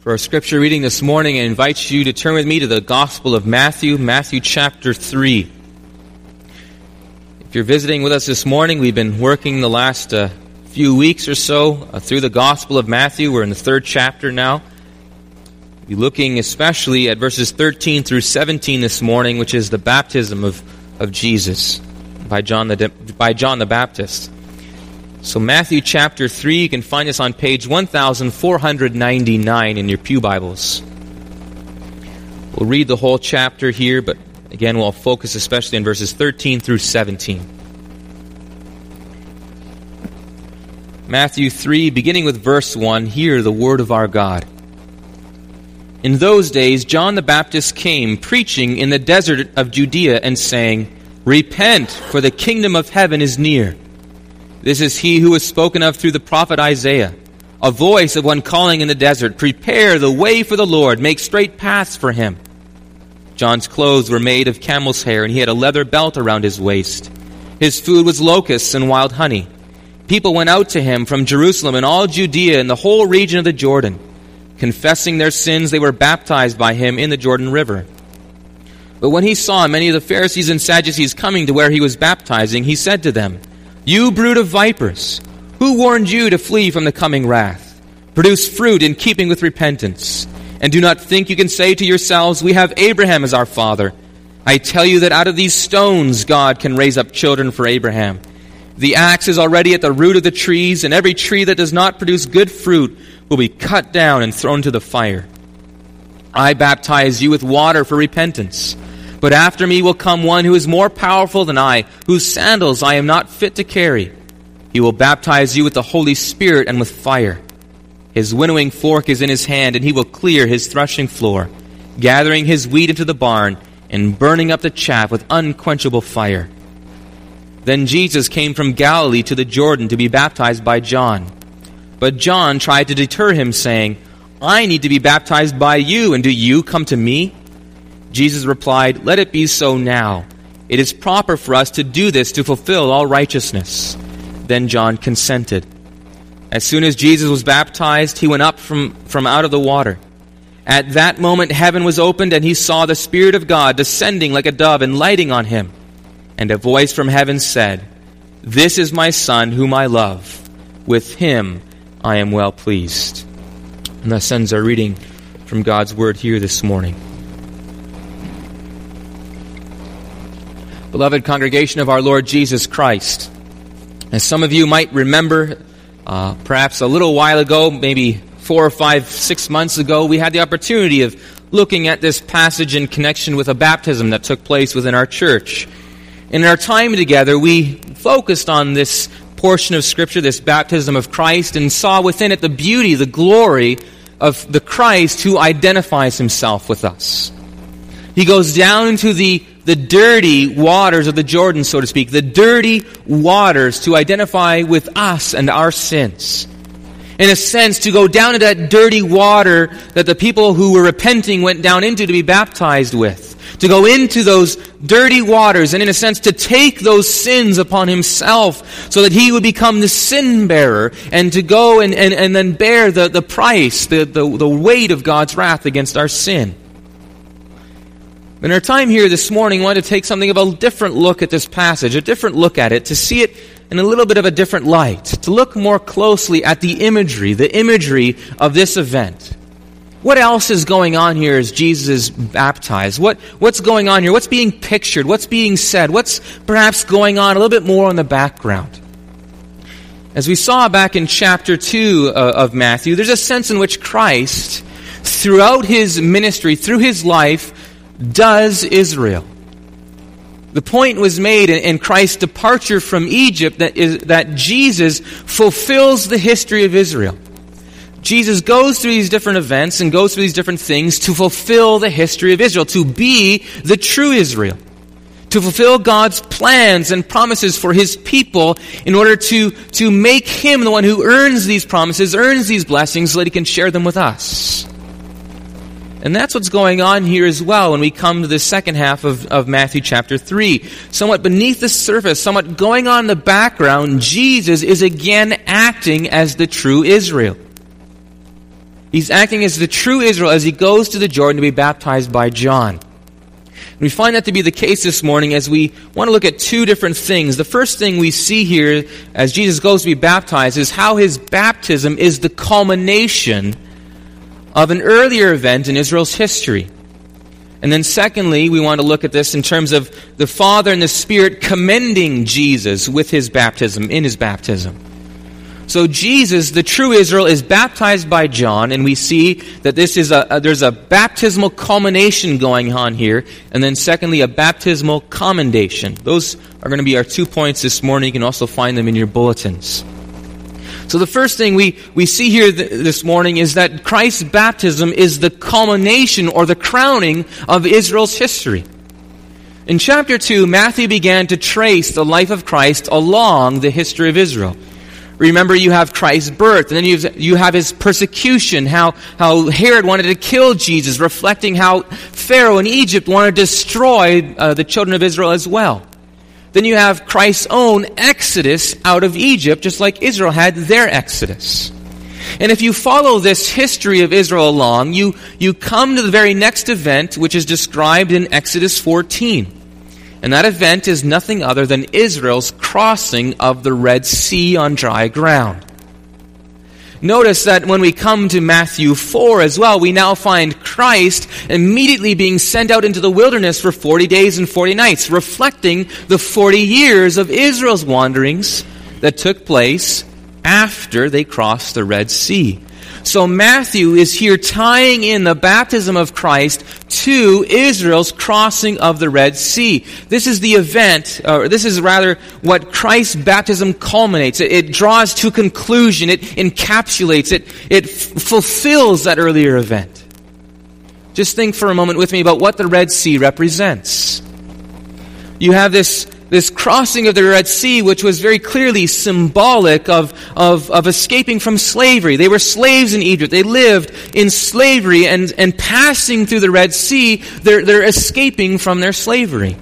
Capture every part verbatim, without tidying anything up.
For our scripture reading this morning, I invite you to turn with me to the Gospel of Matthew, Matthew chapter three. If you're visiting with us this morning, we've been working the last uh, few weeks or so uh, through the Gospel of Matthew. We're in the third chapter now. We're looking especially at verses thirteen through seventeen this morning, which is the baptism of, of Jesus by John the by John the Baptist. So Matthew chapter three, you can find this on page one thousand four hundred ninety-nine in your pew Bibles. We'll read the whole chapter here, but again we'll focus especially on verses thirteen through seventeen. Matthew three, beginning with verse one, hear the word of our God. In those days John the Baptist came, preaching in the desert of Judea and saying, Repent, for the kingdom of heaven is near. This is he who was spoken of through the prophet Isaiah, a voice of one calling in the desert, Prepare the way for the Lord, make straight paths for him. John's clothes were made of camel's hair, and he had a leather belt around his waist. His food was locusts and wild honey. People went out to him from Jerusalem and all Judea and the whole region of the Jordan. Confessing their sins, they were baptized by him in the Jordan River. But when he saw many of the Pharisees and Sadducees coming to where he was baptizing, he said to them, You brood of vipers, who warned you to flee from the coming wrath? Produce fruit in keeping with repentance. And do not think you can say to yourselves, We have Abraham as our father. I tell you that out of these stones God can raise up children for Abraham. The axe is already at the root of the trees, and every tree that does not produce good fruit will be cut down and thrown to the fire. I baptize you with water for repentance. But after me will come one who is more powerful than I, whose sandals I am not fit to carry. He will baptize you with the Holy Spirit and with fire. His winnowing fork is in his hand, and he will clear his threshing floor, gathering his wheat into the barn, and burning up the chaff with unquenchable fire. Then Jesus came from Galilee to the Jordan to be baptized by John. But John tried to deter him, saying, I need to be baptized by you, and do you come to me? Jesus replied, Let it be so now. It is proper for us to do this to fulfill all righteousness. Then John consented. As soon as Jesus was baptized, he went up from, from out of the water. At that moment heaven was opened, and he saw the Spirit of God descending like a dove and lighting on him. And a voice from heaven said, This is my Son whom I love. With him I am well pleased. And thus ends our reading from God's Word here this morning. Beloved congregation of our Lord Jesus Christ, as some of you might remember, uh, perhaps a little while ago, maybe four or five, six months ago, we had the opportunity of looking at this passage in connection with a baptism that took place within our church. In our time together, we focused on this portion of Scripture, this baptism of Christ, and saw within it the beauty, the glory of the Christ who identifies himself with us. He goes down into the the dirty waters of the Jordan, so to speak, the dirty waters to identify with us and our sins. In a sense, to go down into that dirty water that the people who were repenting went down into to be baptized with. To go into those dirty waters and, in a sense, to take those sins upon himself so that he would become the sin bearer and to go and, and, and then bear the, the price, the, the, the weight of God's wrath against our sin. In our time here this morning, I want to take something of a different look at this passage, a different look at it, to see it in a little bit of a different light, to look more closely at the imagery, the imagery of this event. What else is going on here as Jesus is baptized? What, what's going on here? What's being pictured? What's being said? What's perhaps going on a little bit more in the background? As we saw back in chapter two uh, of Matthew, there's a sense in which Christ, throughout his ministry, through his life, does Israel. The point was made in, in Christ's departure from Egypt that is that Jesus fulfills the history of Israel. Jesus goes through these different events and goes through these different things to fulfill the history of Israel, to be the true Israel, to fulfill God's plans and promises for his people in order to, to make him the one who earns these promises, earns these blessings so that he can share them with us. And that's what's going on here as well when we come to the second half of, of Matthew chapter three. Somewhat beneath the surface, somewhat going on in the background, Jesus is again acting as the true Israel. He's acting as the true Israel as he goes to the Jordan to be baptized by John. And we find that to be the case this morning as we want to look at two different things. The first thing we see here as Jesus goes to be baptized is how his baptism is the culmination of an earlier event in Israel's history. And then secondly, we want to look at this in terms of the Father and the Spirit commending Jesus with his baptism, in his baptism. So Jesus, the true Israel, is baptized by John, and we see that this is a, a there's a baptismal culmination going on here, and then secondly, a baptismal commendation. Those are going to be our two points this morning. You can also find them in your bulletins. So the first thing we, we see here th- this morning is that Christ's baptism is the culmination or the crowning of Israel's history. In chapter two, Matthew began to trace the life of Christ along the history of Israel. Remember, you have Christ's birth, and then you have, you have his persecution, how, how Herod wanted to kill Jesus, reflecting how Pharaoh in Egypt wanted to destroy uh, the children of Israel as well. Then you have Christ's own exodus out of Egypt, just like Israel had their exodus. And if you follow this history of Israel along, you, you come to the very next event, which is described in Exodus fourteen. And that event is nothing other than Israel's crossing of the Red Sea on dry ground. Notice that when we come to Matthew four as well, we now find Christ immediately being sent out into the wilderness for forty days and forty nights, reflecting the forty years of Israel's wanderings that took place after they crossed the Red Sea. So Matthew is here tying in the baptism of Christ to Israel's crossing of the Red Sea. This is the event, or this is rather what Christ's baptism culminates. It, it draws to conclusion. It encapsulates. It, it f- fulfills that earlier event. Just think for a moment with me about what the Red Sea represents. You have this This crossing of the Red Sea, which was very clearly symbolic of, of, of escaping from slavery. They were slaves in Egypt. They lived in slavery, and, and passing through the Red Sea, they're, they're escaping from their slavery.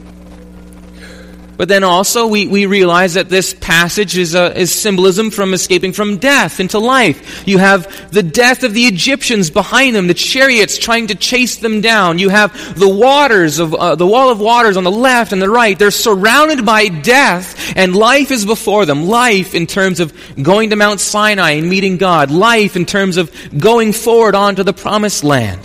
But then also we, we realize that this passage is a, is symbolism from escaping from death into life. You have the death of the Egyptians behind them, the chariots trying to chase them down. You have the waters of uh, the wall of waters on the left and the right. They're surrounded by death, and life is before them. Life in terms of going to Mount Sinai and meeting God. Life in terms of going forward onto the promised land.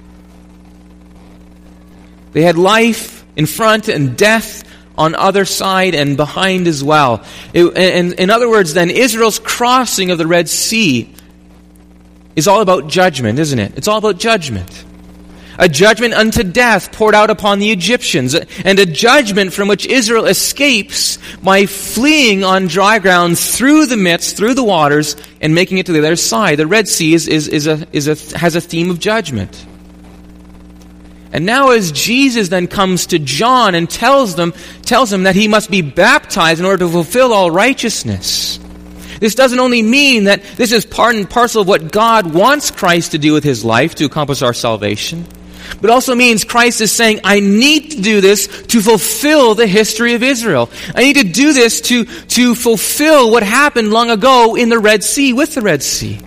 They had life in front and death on other side and behind as well. It, and in other words, then, Israel's crossing of the Red Sea is all about judgment, isn't it? It's all about judgment. A judgment unto death poured out upon the Egyptians, and a judgment from which Israel escapes by fleeing on dry ground through the midst, through the waters, and making it to the other side. The Red Sea is, is, is a, is a, has a theme of judgment. And now as Jesus then comes to John and tells them, tells him that he must be baptized in order to fulfill all righteousness. This doesn't only mean that this is part and parcel of what God wants Christ to do with his life to accomplish our salvation, but also means Christ is saying, I need to do this to fulfill the history of Israel. I need to do this to, to fulfill what happened long ago in the Red Sea, with the Red Sea.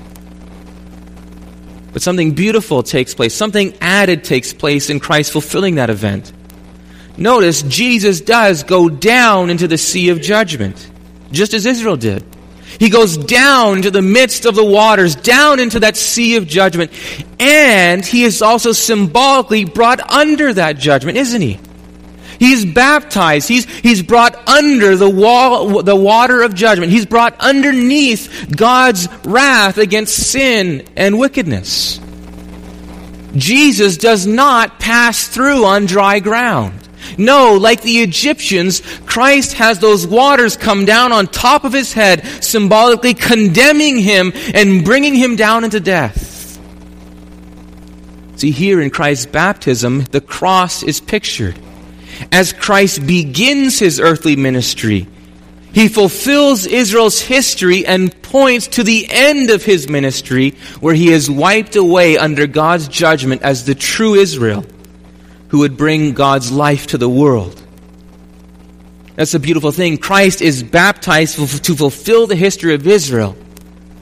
But something beautiful takes place. Something added takes place in Christ fulfilling that event. Notice, Jesus does go down into the sea of judgment, just as Israel did. He goes down into the midst of the waters, down into that sea of judgment. And he is also symbolically brought under that judgment, isn't he? He's baptized. He's, he's brought under the wall, the water of judgment. He's brought underneath God's wrath against sin and wickedness. Jesus does not pass through on dry ground. No, like the Egyptians, Christ has those waters come down on top of his head, symbolically condemning him and bringing him down into death. See, here in Christ's baptism, the cross is pictured. As Christ begins his earthly ministry, he fulfills Israel's history and points to the end of his ministry, where he is wiped away under God's judgment as the true Israel who would bring God's life to the world. That's a beautiful thing. Christ is baptized to fulfill the history of Israel.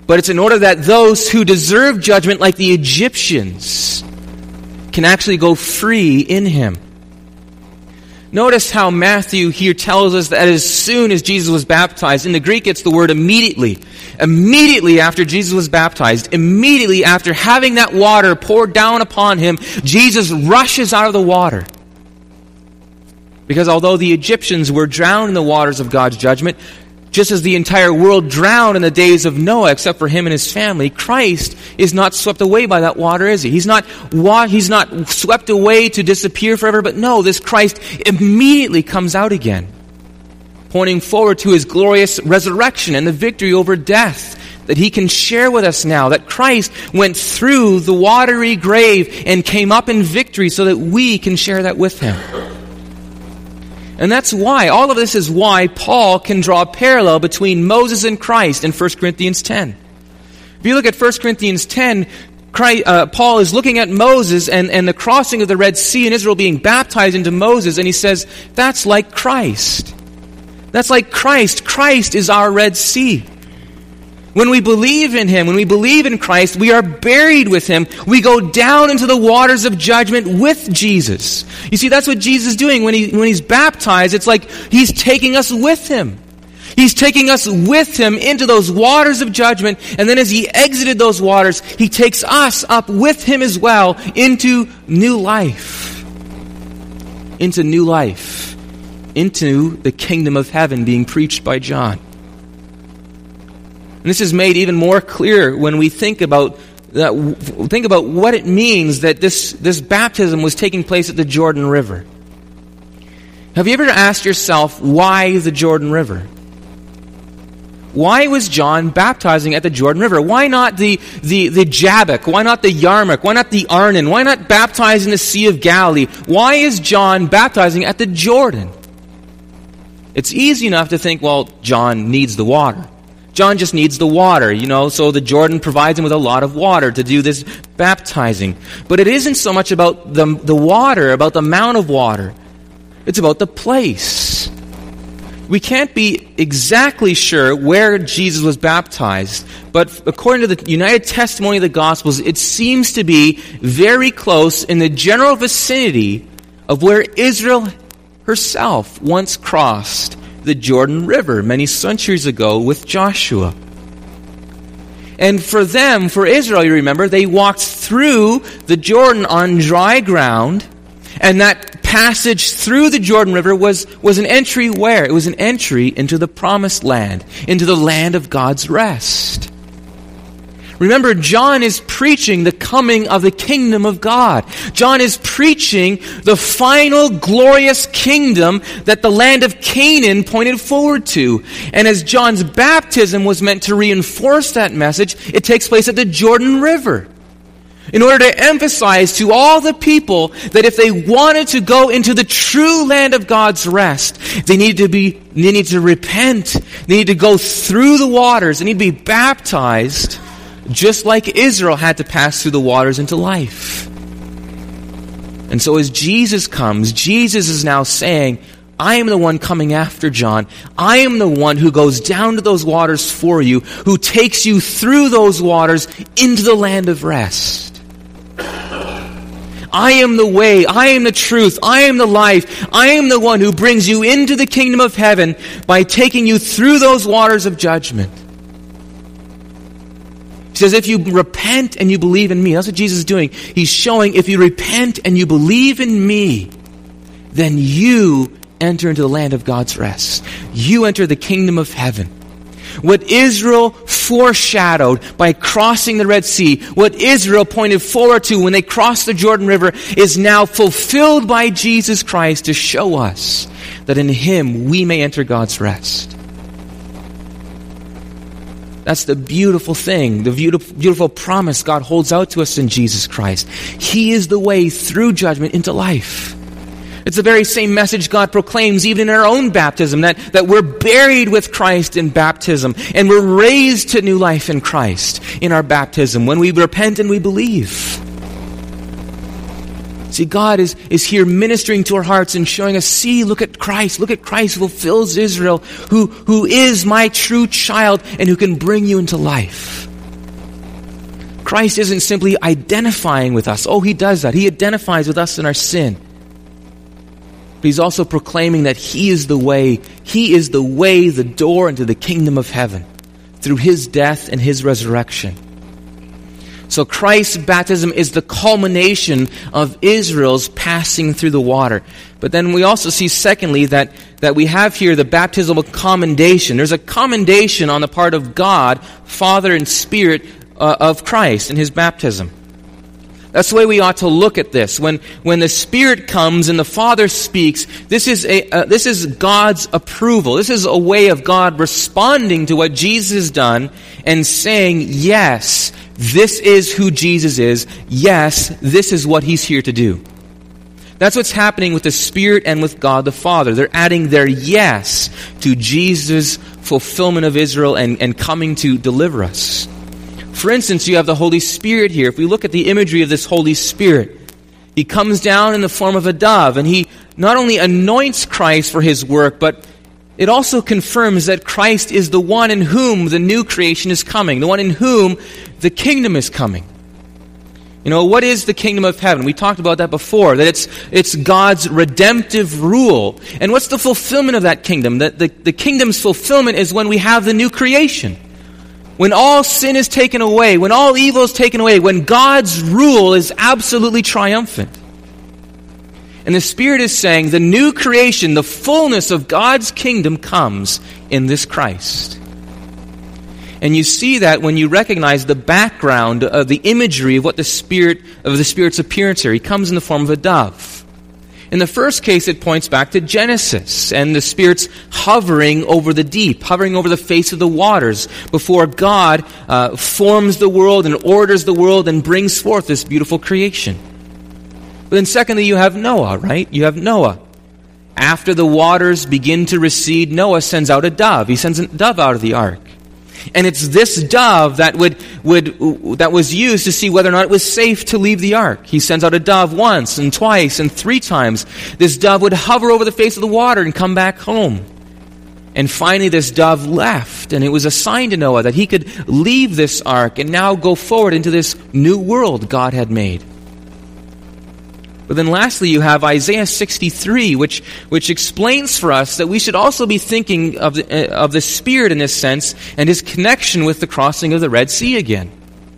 but it's in order that those who deserve judgment, like the Egyptians, can actually go free in him. Notice how Matthew here tells us that as soon as Jesus was baptized, in the Greek it's the word immediately. Immediately after Jesus was baptized, immediately after having that water poured down upon him, Jesus rushes out of the water. Because although the Egyptians were drowned in the waters of God's judgment, just as the entire world drowned in the days of Noah, except for him and his family, Christ is not swept away by that water, is he? He's not, he's not swept away to disappear forever, but no, this Christ immediately comes out again, pointing forward to his glorious resurrection and the victory over death that he can share with us now, that Christ went through the watery grave and came up in victory so that we can share that with him. And that's why, all of this is why Paul can draw a parallel between Moses and Christ in First Corinthians ten. If you look at First Corinthians ten, Christ, uh, Paul is looking at Moses and, and the crossing of the Red Sea and Israel being baptized into Moses, and he says, that's like Christ. That's like Christ. Christ is our Red Sea. When we believe in him, when we believe in Christ, we are buried with him. We go down into the waters of judgment with Jesus. You see, that's what Jesus is doing. When he, when he's baptized, it's like he's taking us with him. He's taking us with him into those waters of judgment, and then as he exited those waters, he takes us up with him as well into new life. Into new life. Into the kingdom of heaven being preached by John. And this is made even more clear when we think about that, think about what it means that this, this baptism was taking place at the Jordan River. Have you ever asked yourself, why the Jordan River? Why was John baptizing at the Jordan River? Why not the, the, the Jabbok? Why not the Yarmuk? Why not the Arnon? Why not baptize in the Sea of Galilee? Why is John baptizing at the Jordan? It's easy enough to think, well, John needs the water. John just needs the water, you know, so the Jordan provides him with a lot of water to do this baptizing. But it isn't so much about the, the water, about the amount of water. It's about the place. We can't be exactly sure where Jesus was baptized, but according to the United Testimony of the Gospels, it seems to be very close in the general vicinity of where Israel herself once crossed the Jordan River many centuries ago with Joshua. And for them, for Israel, you remember, they walked through the Jordan on dry ground, and that passage through the Jordan River was, was an entry where? It was an entry into the promised land, into the land of God's rest. Remember, John is preaching the coming of the kingdom of God. John is preaching the final glorious kingdom that the land of Canaan pointed forward to. And as John's baptism was meant to reinforce that message, it takes place at the Jordan River. In order to emphasize to all the people that if they wanted to go into the true land of God's rest, they needed to be, they needed to repent. They needed to go through the waters. They needed to be baptized, just like Israel had to pass through the waters into life. And so as Jesus comes, Jesus is now saying, I am the one coming after John. I am the one who goes down to those waters for you, who takes you through those waters into the land of rest. I am the way, I am the truth, I am the life, I am the one who brings you into the kingdom of heaven by taking you through those waters of judgment. He says, if you repent and you believe in me, that's what Jesus is doing. He's showing, if you repent and you believe in me, then you enter into the land of God's rest. You enter the kingdom of heaven. What Israel foreshadowed by crossing the Red Sea, what Israel pointed forward to when they crossed the Jordan River, is now fulfilled by Jesus Christ to show us that in him we may enter God's rest. That's the beautiful thing, the beautiful, beautiful promise God holds out to us in Jesus Christ. He is the way through judgment into life. It's the very same message God proclaims even in our own baptism, that, that we're buried with Christ in baptism, and we're raised to new life in Christ in our baptism when we repent and we believe. See, God is, is here ministering to our hearts and showing us, see, look at Christ. Look at Christ who fulfills Israel, who, who is my true child and who can bring you into life. Christ isn't simply identifying with us. Oh, he does that. He identifies with us in our sin. But he's also proclaiming that he is the way. He is the way, the door into the kingdom of heaven through his death and his resurrection. So Christ's baptism is the culmination of Israel's passing through the water. But then we also see, secondly, that, that we have here the baptismal commendation. There's a commendation on the part of God, Father and Spirit uh, of Christ in his baptism. That's the way we ought to look at this. When when the Spirit comes and the Father speaks, this is a uh, this is God's approval. This is a way of God responding to what Jesus has done and saying, yes, this is who Jesus is. Yes, this is what he's here to do. That's what's happening with the Spirit and with God the Father. They're adding their yes to Jesus' fulfillment of Israel and, and coming to deliver us. For instance, you have the Holy Spirit here. If we look at the imagery of this Holy Spirit, he comes down in the form of a dove, and he not only anoints Christ for his work, but it also confirms that Christ is the one in whom the new creation is coming, the one in whom the kingdom is coming. You know, what is the kingdom of heaven? We talked about that before, that it's it's God's redemptive rule. And what's the fulfillment of that kingdom? That the, the kingdom's fulfillment is when we have the new creation. When all sin is taken away, when all evil is taken away, when God's rule is absolutely triumphant. And the Spirit is saying the new creation, the fullness of God's kingdom comes in this Christ. And you see that when you recognize the background of the imagery of what the Spirit, of the Spirit's appearance here. He comes in the form of a dove. In the first case, it points back to Genesis and the Spirit's hovering over the deep, hovering over the face of the waters before God uh, forms the world and orders the world and brings forth this beautiful creation. But then secondly, you have Noah, right? You have Noah. After the waters begin to recede, Noah sends out a dove. He sends a dove out of the ark. And it's this dove that would would that was used to see whether or not it was safe to leave the ark. He sends out a dove once and twice and three times. This dove would hover over the face of the water and come back home. And finally this dove left, and it was a sign to Noah that he could leave this ark and now go forward into this new world God had made. But then lastly, you have Isaiah sixty-three, which which explains for us that we should also be thinking of the, uh, of the Spirit in this sense and his connection with the crossing of the Red Sea again.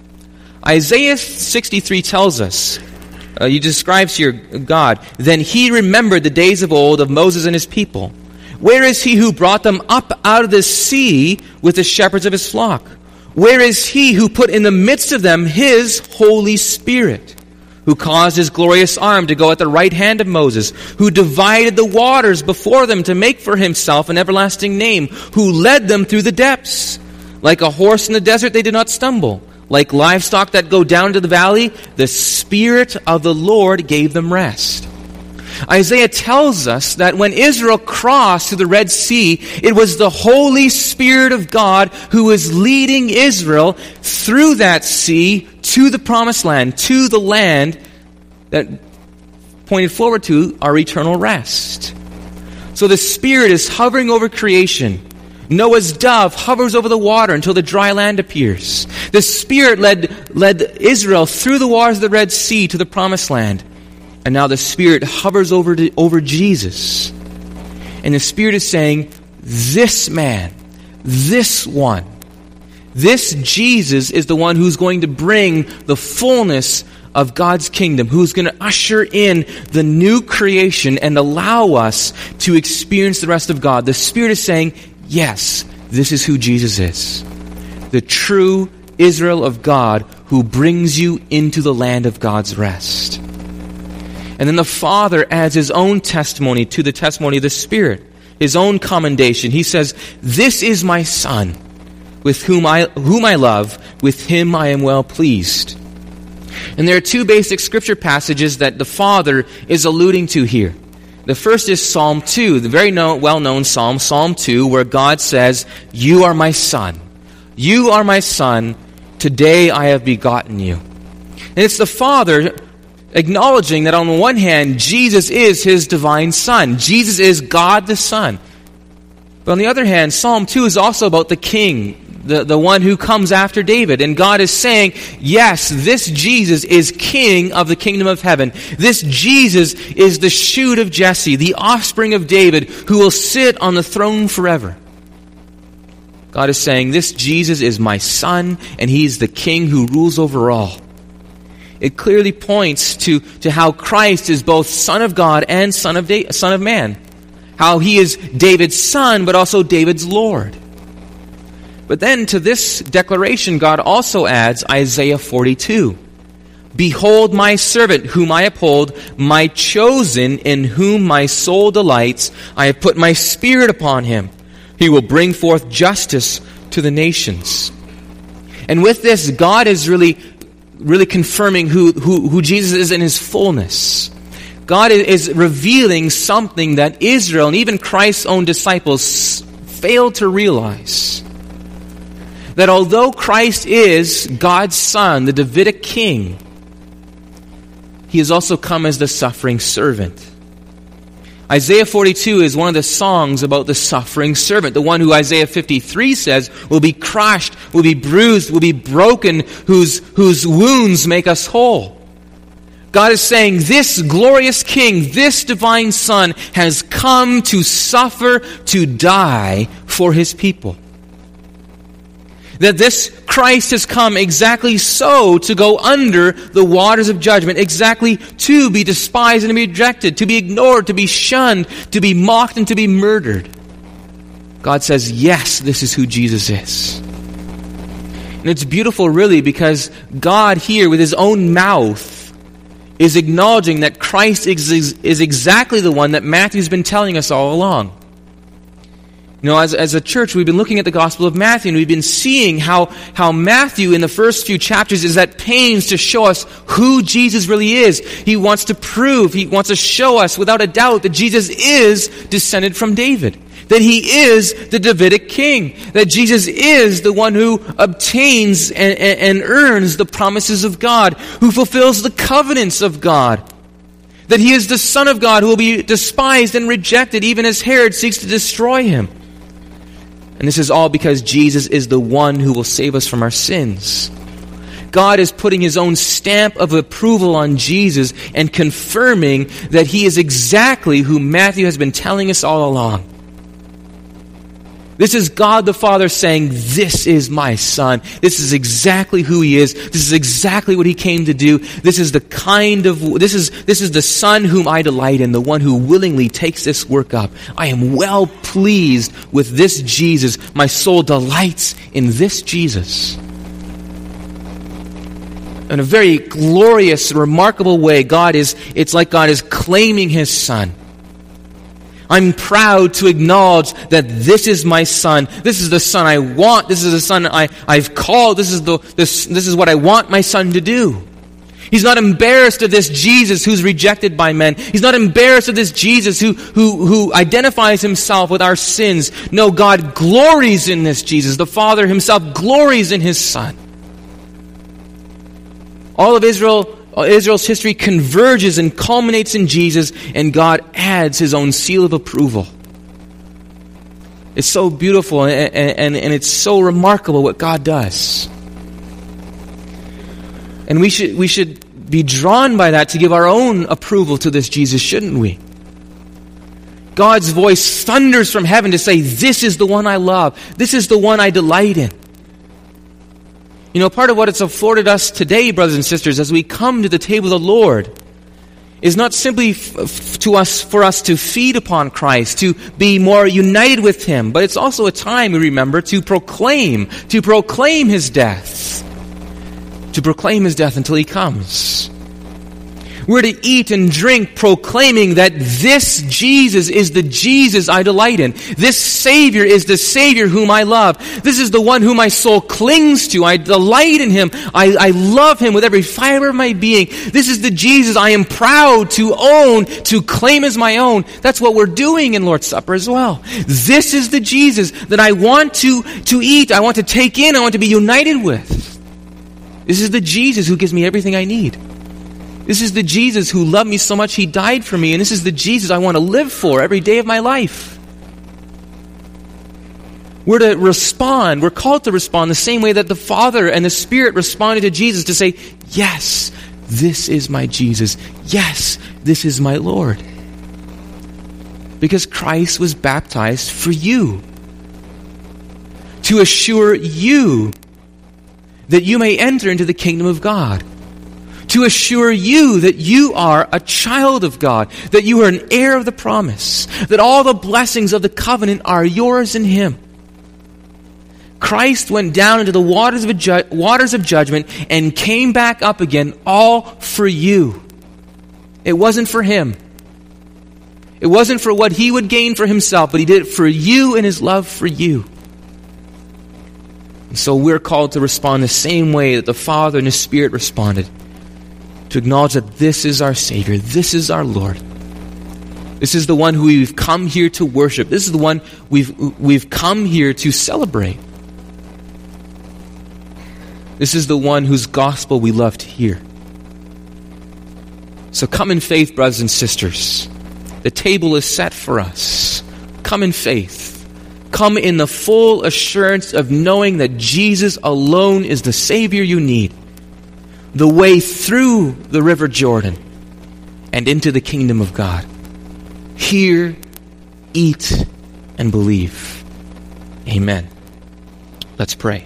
Isaiah sixty-three tells us, uh, he describes here God, "Then he remembered the days of old of Moses and his people. Where is he who brought them up out of the sea with the shepherds of his flock? Where is he who put in the midst of them his Holy Spirit? Who caused his glorious arm to go at the right hand of Moses, who divided the waters before them to make for himself an everlasting name, who led them through the depths. Like a horse in the desert they did not stumble. Like livestock that go down to the valley, the Spirit of the Lord gave them rest." Isaiah tells us that when Israel crossed through the Red Sea, it was the Holy Spirit of God who was leading Israel through that sea to the promised land, to the land that pointed forward to our eternal rest. So the Spirit is hovering over creation. Noah's dove hovers over the water until the dry land appears. The Spirit led, led Israel through the waters of the Red Sea to the promised land. And now the Spirit hovers over to, over Jesus. And the Spirit is saying, this man, this one, this Jesus is the one who's going to bring the fullness of God's kingdom, who's going to usher in the new creation and allow us to experience the rest of God. The Spirit is saying, yes, this is who Jesus is. The true Israel of God who brings you into the land of God's rest. And then the Father adds his own testimony to the testimony of the Spirit, his own commendation. He says, "This is my Son, with whom I whom I love, with him I am well pleased." And there are two basic scripture passages that the Father is alluding to here. The first is Psalm two, the very known, well-known Psalm, Psalm two, where God says, "You are my Son. You are my Son. Today I have begotten you." And it's the Father acknowledging that on the one hand, Jesus is his divine Son. Jesus is God the Son. But on the other hand, Psalm two is also about the King, the, the one who comes after David. And God is saying, yes, this Jesus is king of the kingdom of heaven. This Jesus is the shoot of Jesse, the offspring of David, who will sit on the throne forever. God is saying, this Jesus is my son, and he's the king who rules over all. It clearly points to, to how Christ is both Son of God and Son of, da- son of Man. How he is David's son, but also David's Lord. But then to this declaration, God also adds Isaiah forty-two. Behold my servant, whom I uphold, my chosen, in whom my soul delights. I have put my spirit upon him. He will bring forth justice to the nations. And with this, God is really, really confirming who, who, who Jesus is in his fullness. God is revealing something that Israel and even Christ's own disciples failed to realize. That although Christ is God's Son, the Davidic king, he has also come as the suffering servant. Isaiah forty-two is one of the songs about the suffering servant, the one who Isaiah fifty-three says will be crushed, will be bruised, will be broken, whose, whose wounds make us whole. God is saying this glorious king, this divine son, has come to suffer, to die for his people. That this Christ has come exactly so to go under the waters of judgment, exactly to be despised and to be rejected, to be ignored, to be shunned, to be mocked and to be murdered. God says, yes, this is who Jesus is. And it's beautiful really because God here with his own mouth is acknowledging that Christ is, is exactly the one that Matthew's been telling us all along. You know, as, as a church, we've been looking at the Gospel of Matthew, and we've been seeing how, how Matthew, in the first few chapters, is at pains to show us who Jesus really is. He wants to prove, he wants to show us, without a doubt, that Jesus is descended from David. That he is the Davidic king. That Jesus is the one who obtains and, and, and earns the promises of God, who fulfills the covenants of God. That he is the Son of God who will be despised and rejected, even as Herod seeks to destroy him. And this is all because Jesus is the one who will save us from our sins. God is putting his own stamp of approval on Jesus and confirming that he is exactly who Matthew has been telling us all along. This is God the Father saying, this is my Son. This is exactly who he is. This is exactly what he came to do. This is the kind of, this is, this is the Son whom I delight in, the one who willingly takes this work up. I am well pleased with this Jesus. My soul delights in this Jesus. In a very glorious, remarkable way, God is, it's like God is claiming his Son. I'm proud to acknowledge that this is my son. This is the son I want. This is the son I, I've called. This is the this this is what I want my son to do. He's not embarrassed of this Jesus who's rejected by men. He's not embarrassed of this Jesus who, who, who identifies himself with our sins. No, God glories in this Jesus. The Father himself glories in his Son. All of Israel Israel's history converges and culminates in Jesus, and God adds his own seal of approval. It's so beautiful, and, and, and it's so remarkable what God does. And we should, we should be drawn by that to give our own approval to this Jesus, shouldn't we? God's voice thunders from heaven to say, this is the one I love. This is the one I delight in. You know, part of what it's afforded us today, brothers and sisters, as we come to the table of the Lord, is not simply f- f- to us for us to feed upon Christ, to be more united with him, but it's also a time, we remember, to proclaim, to proclaim his death, to proclaim his death until he comes. We're to eat and drink proclaiming that this Jesus is the Jesus I delight in. This Savior is the Savior whom I love. This is the one whom my soul clings to. I delight in him. I, I love him with every fiber of my being. This is the Jesus I am proud to own, to claim as my own. That's what we're doing in Lord's Supper as well. This is the Jesus that I want to, to eat, I want to take in, I want to be united with. This is the Jesus who gives me everything I need. This is the Jesus who loved me so much he died for me, and this is the Jesus I want to live for every day of my life. we're to respond, we're called to respond the same way that the Father and the Spirit responded to Jesus, to say, yes, this is my Jesus. Yes, this is my Lord. Because Christ was baptized for you, to assure you that you may enter into the kingdom of God, to assure you that you are a child of God, that you are an heir of the promise, that all the blessings of the covenant are yours in Him. Christ went down into the waters of, ju- waters of judgment and came back up again, all for you. It wasn't for Him. It wasn't for what He would gain for Himself, but He did it for you in His love for you. And so we're called to respond the same way that the Father and the Spirit responded, to acknowledge that this is our Savior, this is our Lord. This is the one who we've come here to worship. This is the one we've we've come here to celebrate. This is the one whose gospel we love to hear. So come in faith, brothers and sisters. The table is set for us. Come in faith. Come in the full assurance of knowing that Jesus alone is the Savior you need, the way through the river Jordan and into the kingdom of God. Hear, eat, and believe. Amen. Let's pray.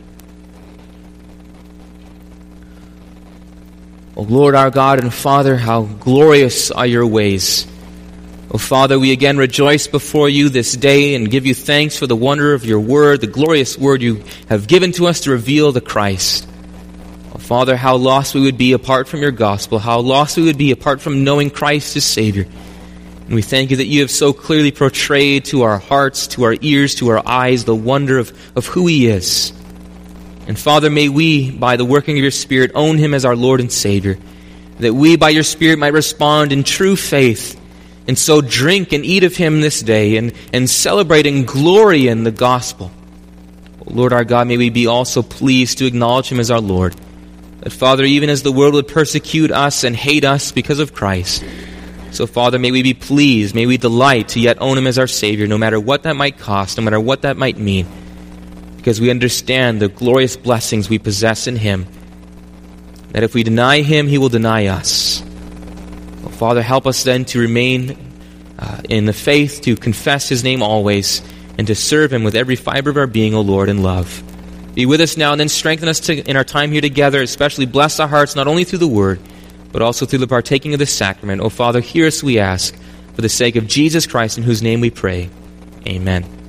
O Lord our God and Father, how glorious are your ways. O Father, we again rejoice before you this day and give you thanks for the wonder of your word, the glorious word you have given to us to reveal the Christ. O Father, how lost we would be apart from your gospel, how lost we would be apart from knowing Christ as Savior. And we thank you that you have so clearly portrayed to our hearts, to our ears, to our eyes, the wonder of, of who He is. And Father, may we, by the working of your Spirit, own Him as our Lord and Savior, that we, by your Spirit, might respond in true faith, and so drink and eat of Him this day, and, and celebrate and glory in the gospel. O Lord our God, may we be also pleased to acknowledge Him as our Lord. That, Father, even as the world would persecute us and hate us because of Christ, so, Father, may we be pleased, may we delight to yet own Him as our Savior, no matter what that might cost, no matter what that might mean, because we understand the glorious blessings we possess in Him, that if we deny Him, He will deny us. Father, help us then to remain uh, in the faith, to confess His name always, and to serve Him with every fiber of our being, O Lord, in love. Be with us now and then strengthen us to, in our time here together, especially bless our hearts not only through the Word, but also through the partaking of the sacrament. O Father, hear us, we ask, for the sake of Jesus Christ, in whose name we pray. Amen.